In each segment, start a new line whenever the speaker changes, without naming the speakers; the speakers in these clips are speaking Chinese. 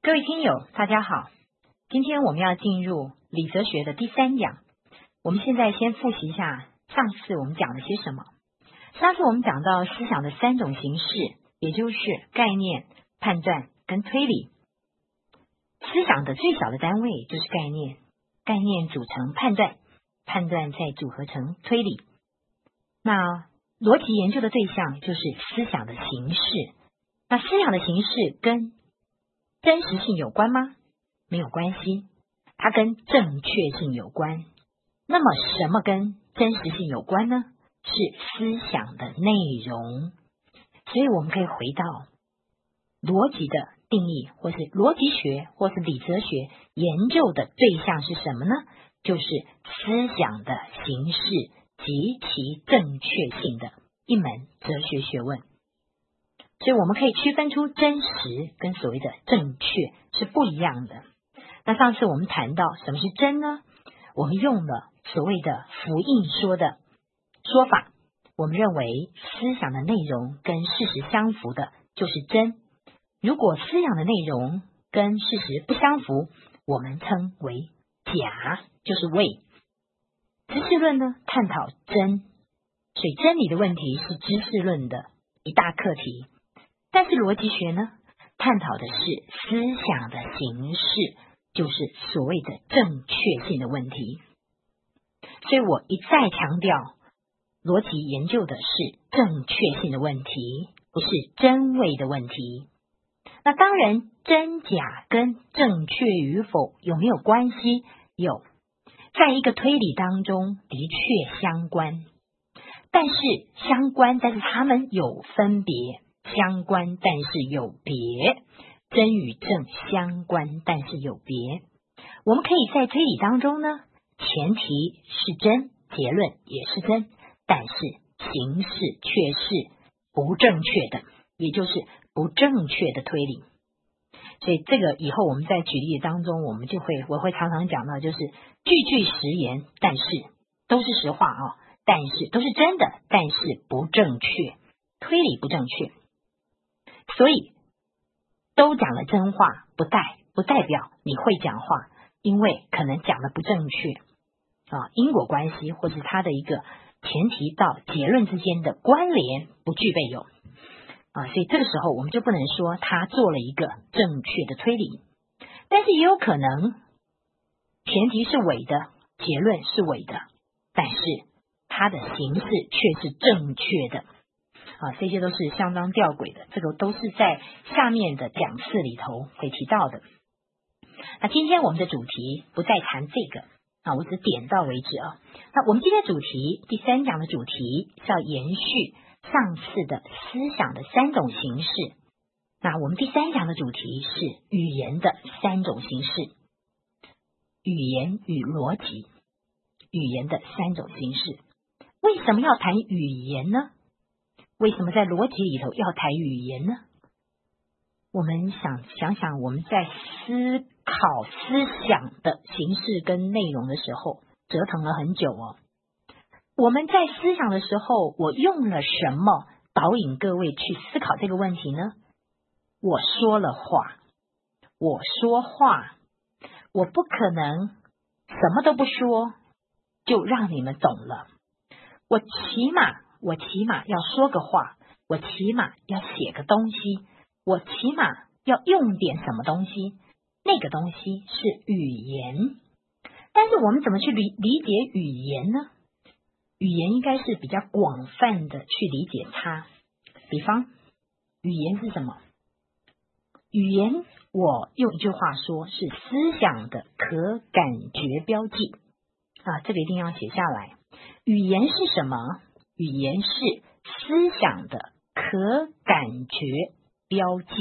各位听友，大家好。今天我们要进入理则学的第3讲。我们现在先复习一下上次我们讲了些什么。上次我们讲到思想的3种形式，也就是概念、判断跟推理。思想的最小的单位就是概念，概念组成判断，判断再组合成推理。那逻辑研究的对象就是思想的形式。那思想的形式跟真实性有关吗？没有关系，它跟正确性有关。那么什么跟真实性有关呢？是思想的内容。所以我们可以回到逻辑的定义，或是逻辑学，或是理哲学研究的对象是什么呢？就是思想的形式及其正确性的一门哲学学问。所以我们可以区分出真实跟所谓的正确是不一样的。那上次我们谈到什么是真呢？我们用了所谓的福音说的说法，我们认为思想的内容跟事实相符的就是真。如果思想的内容跟事实不相符，我们称为假，就是伪。知识论呢，探讨真，所以真理的问题是知识论的一大课题。但是逻辑学呢，探讨的是思想的形式，就是所谓的正确性的问题。所以我一再强调，逻辑研究的是正确性的问题，不是真伪的问题。那当然，真假跟正确与否有没有关系？有，在一个推理当中的确相关，但是它们有分别。相关但是有别，真与正相关但是有别。我们可以在推理当中呢，前提是真，结论也是真，但是形式却是不正确的，也就是不正确的推理。所以这个以后我们在举例当中，我会常常讲到，就是句句实言，但是都是实话啊，但是都是真的，但是不正确，推理不正确。所以都讲了真话，不代表你会讲话，因为可能讲的不正确因果关系或是它的一个前提到结论之间的关联不具备有所以这个时候我们就不能说他做了一个正确的推理。但是也有可能前提是伪的，结论是伪的，但是它的形式却是正确的这些都是相当吊诡的，这个都是在下面的讲次里头会提到的。那今天我们的主题不再谈这个我只点到为止那我们今天主题第3讲的主题是要延续上次的思想的3种形式。那我们第3讲的主题是语言的3种形式，语言与逻辑，语言的3种形式。为什么要谈语言呢？为什么在逻辑里头要谈语言呢？我们想想我们在思考思想的形式跟内容的时候，折腾了很久我们在思想的时候，我用了什么导引各位去思考这个问题呢？我说了话，我说话，我不可能什么都不说就让你们懂了。我起码要说个话，我起码要写个东西，我起码要用点什么东西，那个东西是语言。但是我们怎么去理解语言呢？语言应该是比较广泛的去理解它。比方，语言是什么？语言我用一句话说是思想的可感觉标记这个一定要写下来。语言是什么？语言是思想的可感觉标记。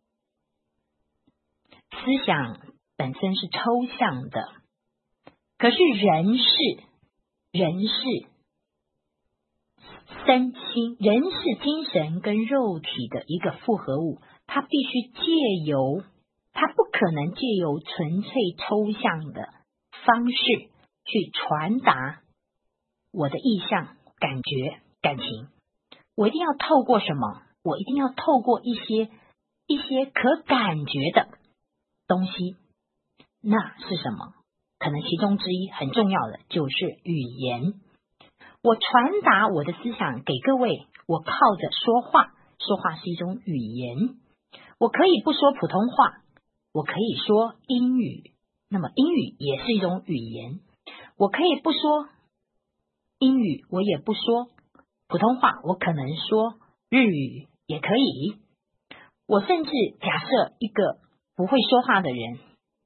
思想本身是抽象的，可是人是身心，人是精神跟肉体的一个复合物，它必须它不可能借由纯粹抽象的方式去传达我的意象、感觉、感情。我一定要透过什么？我一定要透过一些可感觉的东西。那是什么？可能其中之一很重要的就是语言。我传达我的思想给各位，我靠着说话，说话是一种语言。我可以不说普通话，我可以说英语，那么英语也是一种语言。我可以不说英语，我也不说普通话，我可能说日语也可以。我甚至假设一个不会说话的人，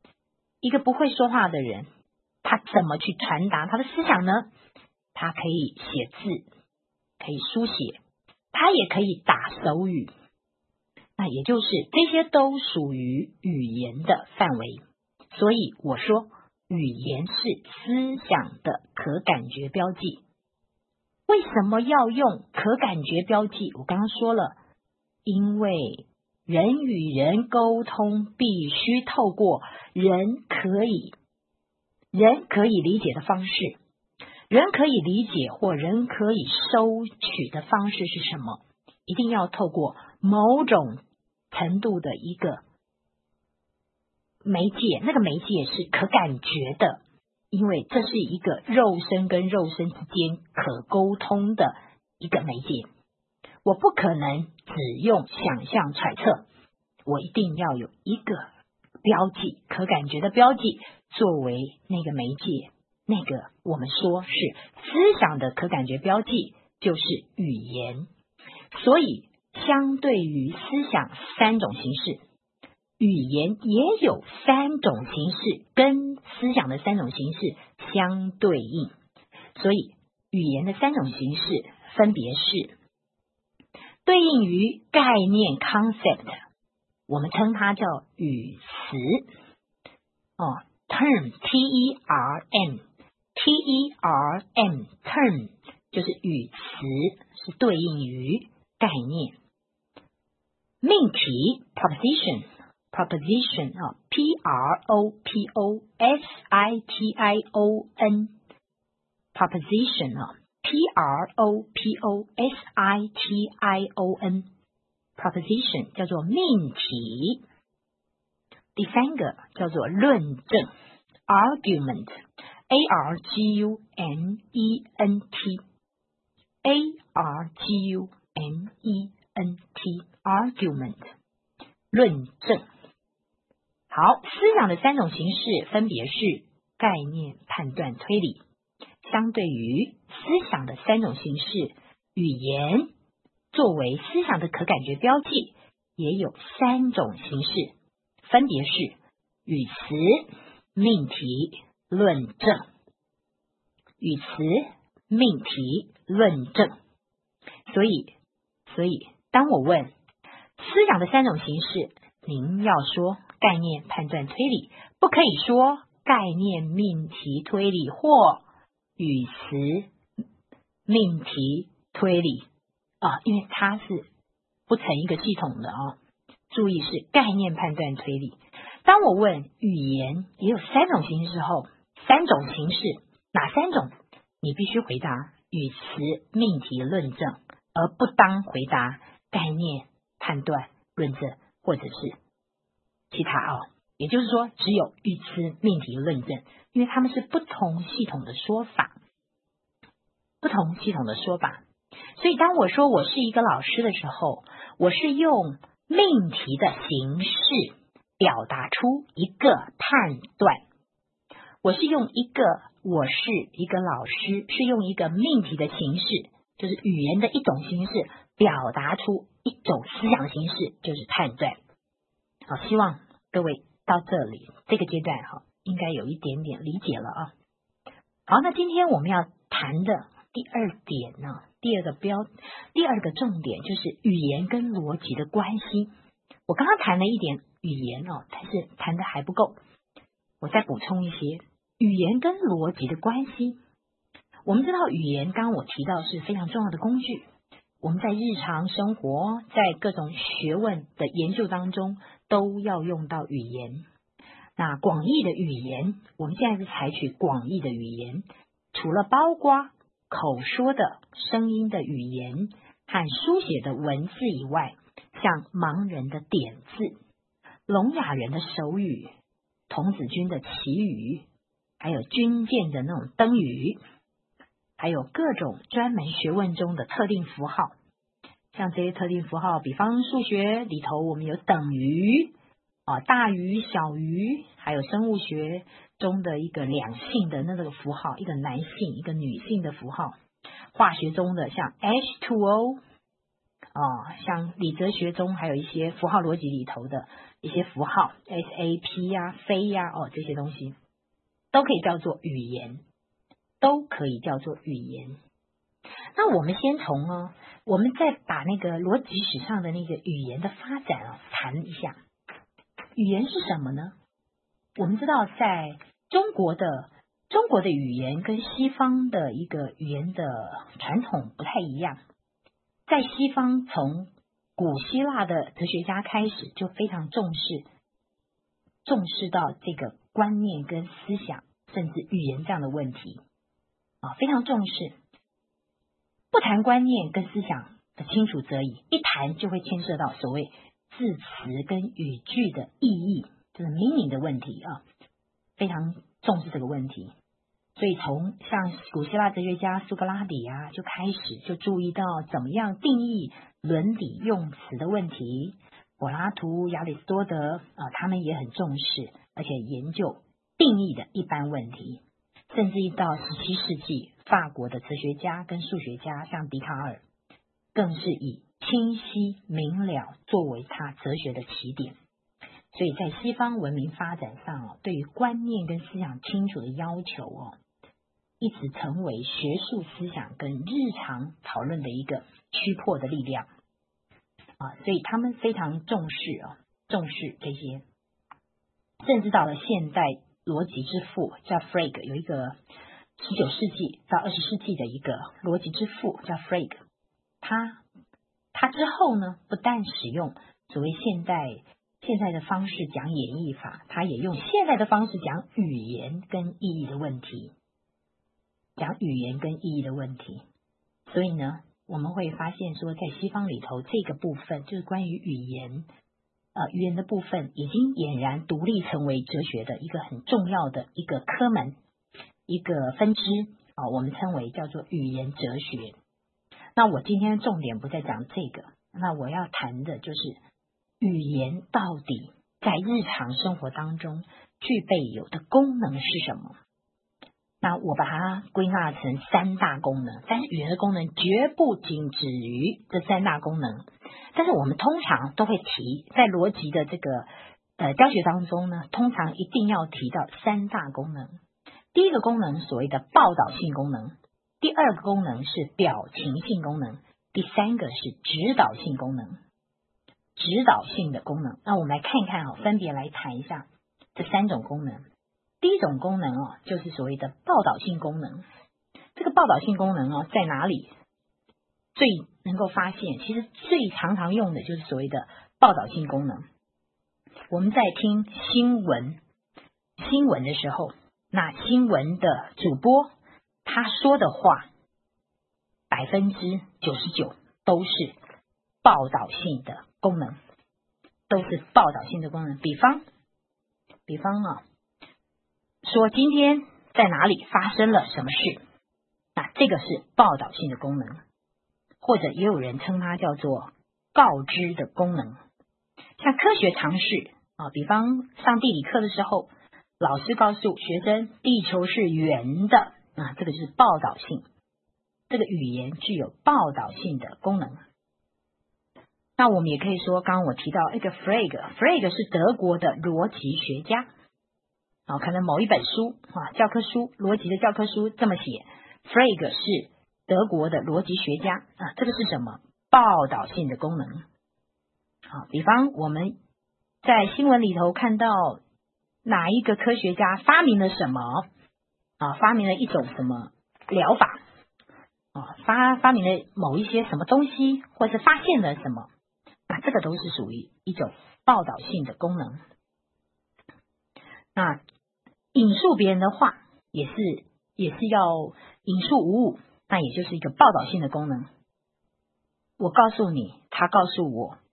他怎么去传达他的思想呢？他可以写字，可以书写，他也可以打手语。那也就是这些都属于语言的范围。所以我说语言是思想的可感觉标记。为什么要用可感觉标记？我刚刚说了，因为人与人沟通必须透过人可以理解的方式。人可以理解或人可以收取的方式是什么？一定要透过某种程度的一个媒介，那个媒介是可感觉的，因为这是一个肉身跟肉身之间可沟通的一个媒介。我不可能只用想象揣测，我一定要有一个标记，可感觉的标记作为那个媒介。那个我们说是思想的可感觉标记，就是语言。所以相对于思想三种形式，语言也有三种形式跟思想的三种形式相对应。所以语言的三种形式分别是对应于概念 concept， 我们称它叫语词term term term 就是语词，是对应于概念。命题 proposition proposition proposition 叫做命题。第三个叫做论证 argument argument 论证。好，思想的三种形式分别是概念、判断、推理。相对于思想的三种形式，语言作为思想的可感觉标记，也有三种形式，分别是语词、命题、论证。语词、命题、论证。所以当我问思想的三种形式，您要说概念、判断、推理，不可以说概念、命题、推理或语词、命题、推理因为它是不成一个系统的注意是概念、判断、推理。当我问语言也有三种形式后，三种形式哪三种？你必须回答语词、命题、论证，而不当回答概念、判断、论证或者是其他也就是说只有语词、命题、论证，因为它们是不同系统的说法。所以当我说我是一个老师的时候，我是用命题的形式表达出一个判断。我是用一个我是一个老师，是用一个命题的形式，就是语言的一种形式表达出一种思想形式，就是判断。好，希望各位到这里这个阶段应该有一点点理解了好，那今天我们要谈的第二点呢，第二个重点就是语言跟逻辑的关系。我刚刚谈了一点语言但是谈的还不够，我再补充一些语言跟逻辑的关系。我们知道语言刚刚我提到是非常重要的工具，我们在日常生活，在各种学问的研究当中都要用到语言。那广义的语言，我们现在是采取广义的语言，除了包括口说的声音的语言和书写的文字以外，像盲人的点字、 聋哑人的手语，童子军的旗语，还有军舰的那种灯语，还有各种专门学问中的特定符号。像这些特定符号，比方数学里头我们有等于大于小于，还有生物学中的一个两性的那个符号，一个男性一个女性的符号，化学中的像 H2O，像理哲学中还有一些符号逻辑里头的一些符号 SAP 呀、非呀，这些东西都可以叫做语言，都可以叫做语言。那我们先从我们再把那个逻辑史上的那个语言的发展谈一下。语言是什么呢？我们知道在中国的语言跟西方的一个语言的传统不太一样。在西方，从古希腊的哲学家开始就非常重视到这个观念跟思想甚至语言这样的问题非常重视。不谈观念跟思想的清楚则已，一谈就会牵涉到所谓字词跟语句的意义，就是 meaning 的问题非常重视这个问题。所以从像古希腊哲学家苏格拉底就开始就注意到怎么样定义伦理用词的问题。柏拉图、亚里士多德他们也很重视，而且研究定义的一般问题。甚至一到17世纪，法国的哲学家跟数学家像笛卡尔，更是以清晰明了作为他哲学的起点。所以在西方文明发展上对于观念跟思想清楚的要求一直成为学术思想跟日常讨论的一个驱迫的力量所以他们非常重视这些。甚至到了现代逻辑之父叫 Frege， 有一个19世纪到20世纪的一个逻辑之父叫 Frege， 他之后呢，不但使用所谓现在的方式讲演绎法，他也用现在的方式讲语言跟意义的问题，所以呢，我们会发现说，在西方里头这个部分就是关于语言的部分，已经俨然独立成为哲学的一个很重要的一个科门，一个分支我们称为叫做语言哲学。那我今天重点不再讲这个，那我要谈的就是语言到底在日常生活当中具备有的功能是什么。那我把它归纳成3大功能，但是语言的功能绝不仅止于这3大功能。但是我们通常都会提，在逻辑的这个教学当中呢，通常一定要提到3大功能。第一个功能所谓的报导性功能，第二个功能是表情性功能，第三个是指导性功能。指导性的功能，那我们来看一看分别来谈一下这3种功能。第一种功能就是所谓的报导性功能。这个报导性功能在哪里最能够发现？其实最常用的就是所谓的报导性功能。我们在听新闻的时候，那新闻的主播他说的话99%都是报导性的功能，比方说今天在哪里发生了什么事，那这个是报导性的功能，或者也有人称它叫做告知的功能。像科学常识比方上地理课的时候，老师告诉学生地球是圆的这个就是报导性，这个语言具有报导性的功能。那我们也可以说，刚刚我提到一个 Frege 是德国的逻辑学家可能某一本书教科书，逻辑的教科书这么写 Frege 是德国的逻辑学家这个是什么？报导性的功能。比方我们在新闻里头看到哪一个科学家发明了什么发明了一种什么疗法发明了某一些什么东西，或是发现了什么，那这个都是属于一种报导性的功能。那引述别人的话也是要引述无误，那也就是一个报导性的功能。我告诉你，他告诉我，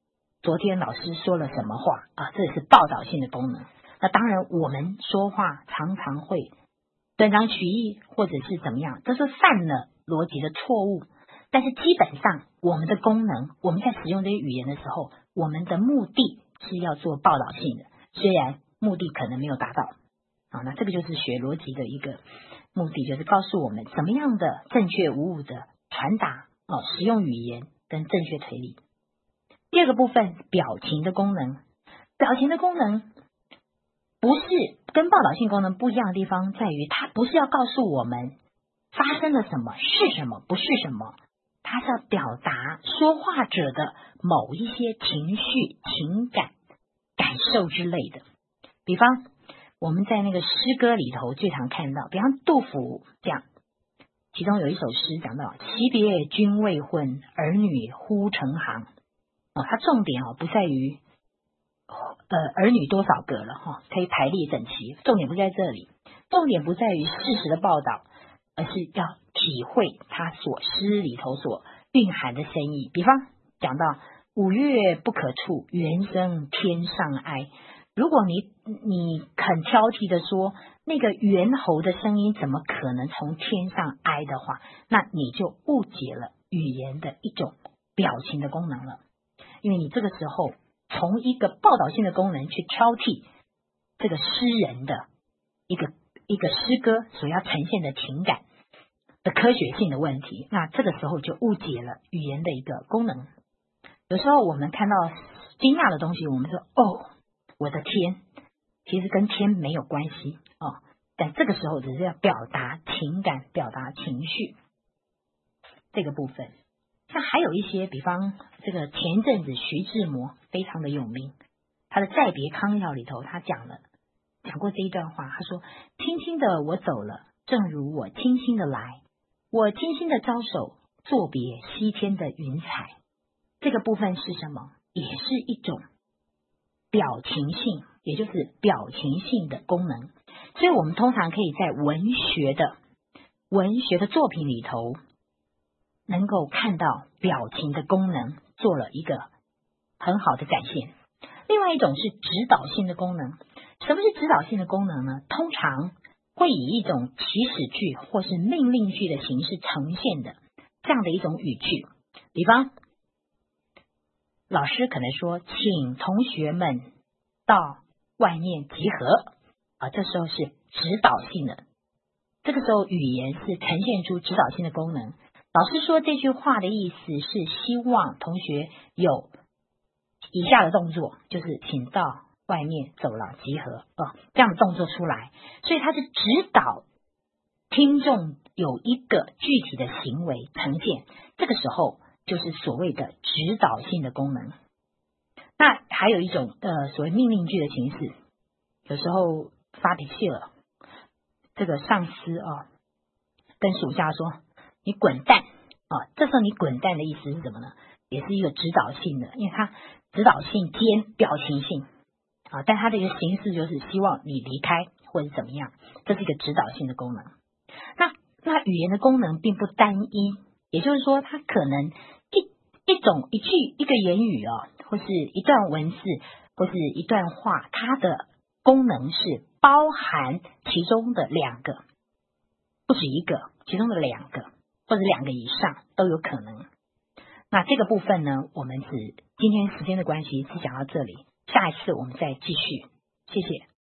昨天老师说了什么话啊？这是报道性的功能。那当然，我们说话常常会断章取义，或者是怎么样，这是犯了逻辑的错误。但是基本上，我们的功能，我们在使用这些语言的时候，我们的目的是要做报道性的，虽然目的可能没有达到啊。那这个就是学逻辑的一个目的，就是告诉我们怎么样的正确无误的传达使用语言跟正确推理。第二个部分，表情的功能。表情的功能不是跟报道性功能不一样的地方在于，它不是要告诉我们发生了什么是什么不是什么，它是要表达说话者的某一些情绪、情感、感受之类的。比方我们在那个诗歌里头最常看到，比方杜甫这样，其中有一首诗讲到惜别君未婚，儿女忽成行。它重点不在于儿女多少个了可以排列整齐，重点不在这里，重点不在于事实的报道，而是要体会他所诗里头所蕴含的深意。比方讲到五月不可触，猿声天上哀。如果你很挑剔的说那个猿猴的声音怎么可能从天上哀的话，那你就误解了语言的一种表情的功能了。因为你这个时候从一个报道性的功能去挑剔这个诗人的一个诗歌所要呈现的情感的科学性的问题，那这个时候就误解了语言的一个功能。有时候我们看到惊讶的东西，我们说我的天，其实跟天没有关系但这个时候只是要表达情感、表达情绪这个部分。像还有一些，比方这个前一阵子徐志摩非常的有名，他的《再别康要》里头他讲过这一段话，他说轻轻的我走了，正如我轻轻的来，我轻轻的招手，作别西天的云彩。这个部分是什么？也是一种表情性，也就是表情性的功能。所以我们通常可以在文学的作品里头能够看到表情的功能做了一个很好的展现。另外一种是指导性的功能。什么是指导性的功能呢？通常会以一种祈使句或是命令句的形式呈现的这样的一种语句。比方老师可能说请同学们到外面集合这时候是指导性的，这个时候语言是呈现出指导性的功能。老师说这句话的意思是希望同学有以下的动作，就是请到外面走廊集合这样的动作出来，所以它是指导听众有一个具体的行为呈现，这个时候就是所谓的指导性的功能。那还有一种所谓命令句的形式，有时候发脾气了，这个上司跟属下说你滚蛋这时候你滚蛋的意思是什么呢？也是一个指导性的，因为它指导性兼表情性但它的一个形式就是希望你离开或者怎么样，这是一个指导性的功能。那语言的功能并不单一，也就是说它可能一句一个言语或是一段文字或是一段话，它的功能是包含其中的两个，不止一个，其中的两个或者两个以上都有可能。那这个部分呢，我们今天时间的关系只讲到这里，下一次我们再继续。谢谢。